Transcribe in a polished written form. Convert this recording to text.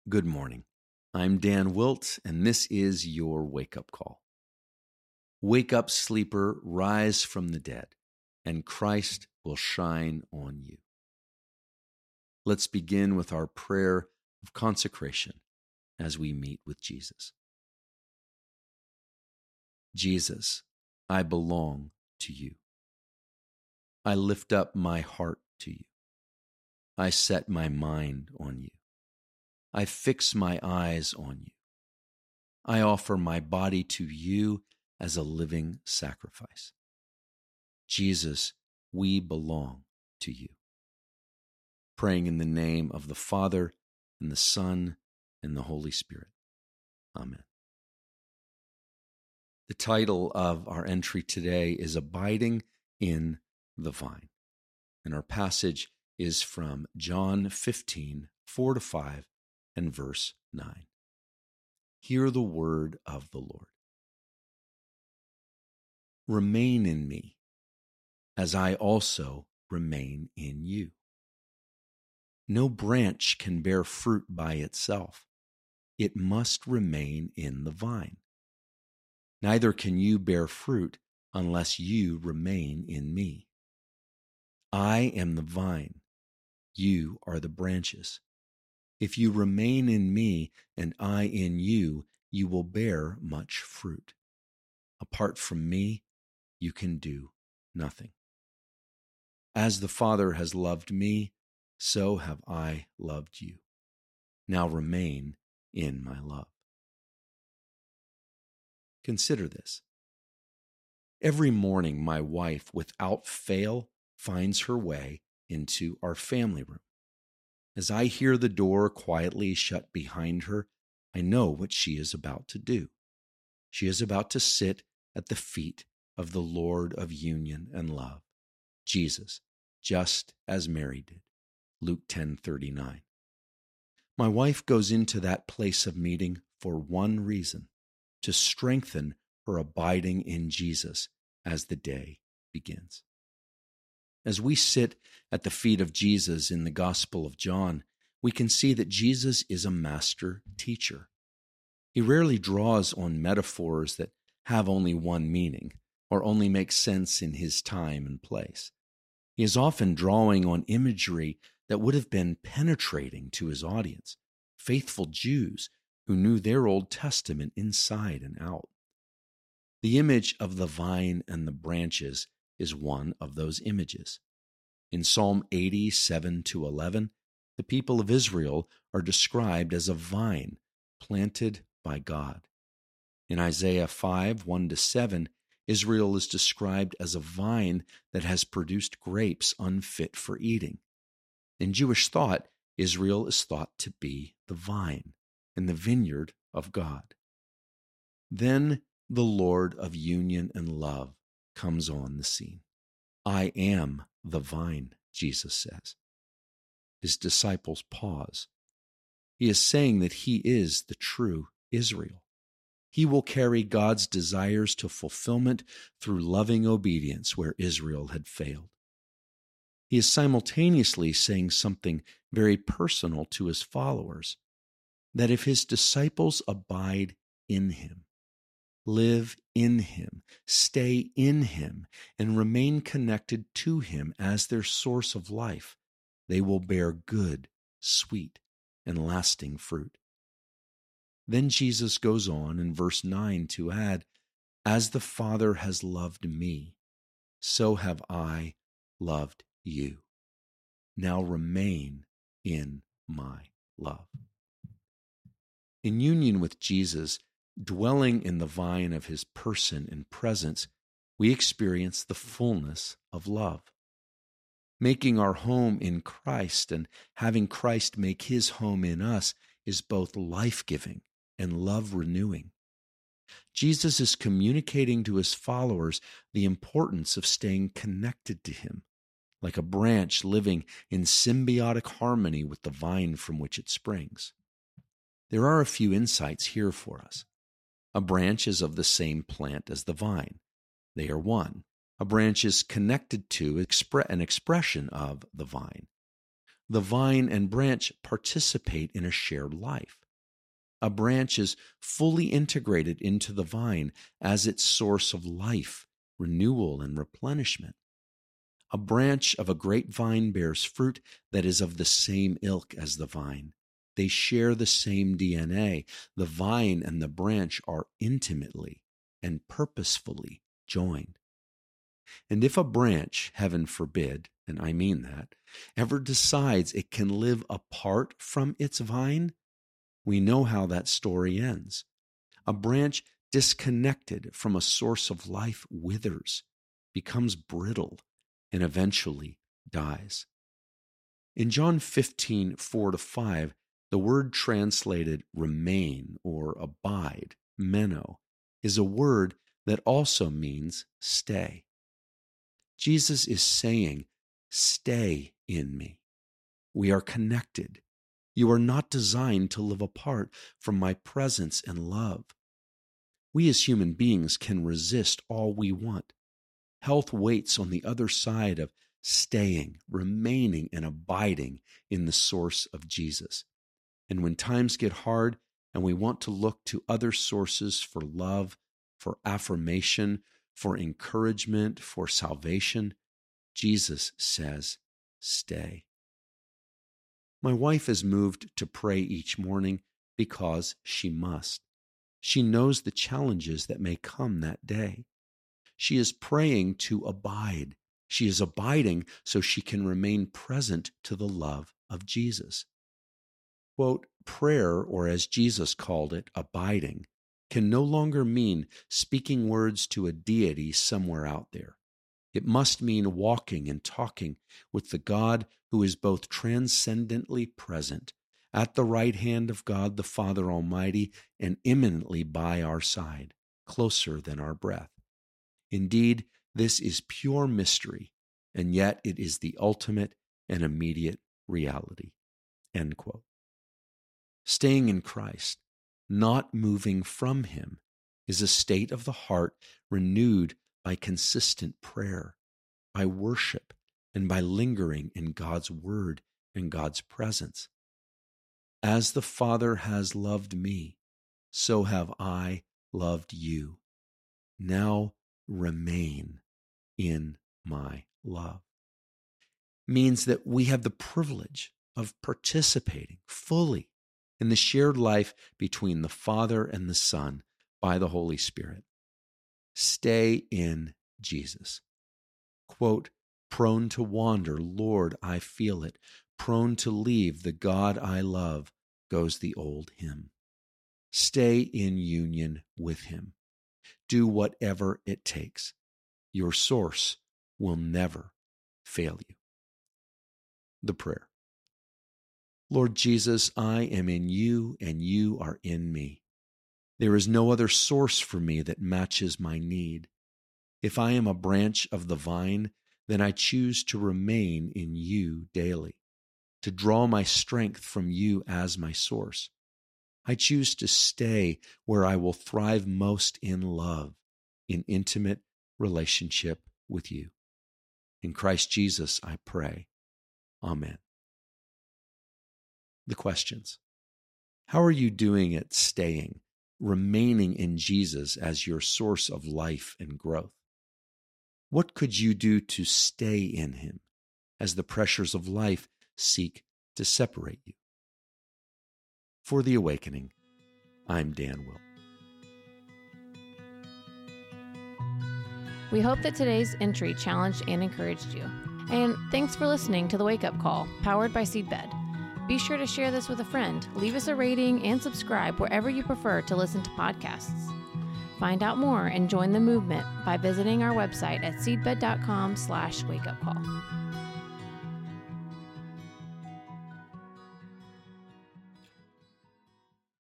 Good morning. I'm Dan Wilt, and this is your wake-up call. Wake up, sleeper, rise from the dead, and Christ will shine on you. Let's begin with our prayer of consecration as we meet with Jesus. Jesus, I belong to you. I lift up my heart to you. I set my mind on you. I fix my eyes on you. I offer my body to you as a living sacrifice. Jesus, we belong to you. Praying in the name of the Father, and the Son, and the Holy Spirit. Amen. The title of our entry today is Abiding in the Vine, and our passage is from John 15, 4-5, and verse 9. Hear the word of the Lord. Remain in me, as I also remain in you. No branch can bear fruit by itself. It must remain in the vine. Neither can you bear fruit unless you remain in me. I am the vine. You are the branches. If you remain in me and I in you, you will bear much fruit. Apart from me, you can do nothing. As the Father has loved me, so have I loved you. Now remain in my love. Consider this. Every morning, my wife, without fail, finds her way into our family room. As I hear the door quietly shut behind her, I know what she is about to do. She is about to sit at the feet of the Lord of union and love, Jesus, just as Mary did. Luke 10:39. My wife goes into that place of meeting for one reason, to strengthen her abiding in Jesus as the day begins. As we sit at the feet of Jesus in the Gospel of John, we can see that Jesus is a master teacher. He rarely draws on metaphors that have only one meaning or only make sense in his time and place. He is often drawing on imagery that would have been penetrating to his audience, faithful Jews who knew their Old Testament inside and out. The image of the vine and the branches is one of those images. In Psalm 87-11, the people of Israel are described as a vine planted by God. In Isaiah 5:1-7, Israel is described as a vine that has produced grapes unfit for eating. In Jewish thought, Israel is thought to be the vine and the vineyard of God. Then the Lord of union and love comes on the scene. I am the vine, Jesus says. His disciples pause. He is saying that he is the true Israel. He will carry God's desires to fulfillment through loving obedience where Israel had failed. He is simultaneously saying something very personal to his followers, that if his disciples abide in him, live in him, stay in him, and remain connected to him as their source of life, they will bear good, sweet, and lasting fruit. Then Jesus goes on in verse 9 to add, as the Father has loved me, so have I loved you. Now remain in my love. In union with Jesus, dwelling in the vine of his person and presence, we experience the fullness of love. Making our home in Christ and having Christ make his home in us is both life-giving and love-renewing. Jesus is communicating to his followers the importance of staying connected to him, like a branch living in symbiotic harmony with the vine from which it springs. There are a few insights here for us. A branch is of the same plant as the vine. They are one. A branch is connected to an expression of the vine. the vine and branch participate in a shared life. A branch is fully integrated into the vine as its source of life, renewal, and replenishment. A branch of a grapevine bears fruit that is of the same ilk as the vine. They share the same DNA. The vine and the branch are intimately and purposefully joined. And if a branch, heaven forbid, and I mean that, ever decides it can live apart from its vine, we know how that story ends. A branch disconnected from a source of life withers, becomes brittle, and eventually dies. In John 15:4-5, the word translated remain or abide, meno, is a word that also means stay. Jesus is saying, stay in me. We are connected. You are not designed to live apart from my presence and love. We as human beings can resist all we want. Health waits on the other side of staying, remaining, and abiding in the source of Jesus. And when times get hard and we want to look to other sources for love, for affirmation, for encouragement, for salvation, Jesus says, stay. My wife is moved to pray each morning because she must. She knows the challenges that may come that day. She is praying to abide. She is abiding so she can remain present to the love of Jesus. Quote, prayer, or as Jesus called it, abiding, can no longer mean speaking words to a deity somewhere out there. It must mean walking and talking with the God who is both transcendently present at the right hand of God the Father Almighty and imminently by our side, closer than our breath. Indeed, this is pure mystery, and yet it is the ultimate and immediate reality. End quote. Staying in Christ, not moving from Him, is a state of the heart renewed by consistent prayer, by worship, and by lingering in God's Word and God's presence. As the Father has loved me, so have I loved you. Now remain in my love. Means that we have the privilege of participating fully in the shared life between the Father and the Son by the Holy Spirit. Stay in Jesus. Quote, prone to wander, Lord, I feel it. Prone to leave the God I love, goes the old hymn. Stay in union with Him. Do whatever it takes. Your source will never fail you. The prayer. Lord Jesus, I am in you and you are in me. There is no other source for me that matches my need. If I am a branch of the vine, then I choose to remain in you daily, to draw my strength from you as my source. I choose to stay where I will thrive most in love, in intimate relationship with you. In Christ Jesus, I pray. Amen. The questions. How are you doing at staying, remaining in Jesus as your source of life and growth? What could you do to stay in Him as the pressures of life seek to separate you? For The Awakening, I'm Dan Will. We hope that today's entry challenged and encouraged you. And thanks for listening to The Wake Up Call, powered by Seedbed. Be sure to share this with a friend, leave us a rating, and subscribe wherever you prefer to listen to podcasts. Find out more and join the movement by visiting our website at seedbed.com/wakeupcall.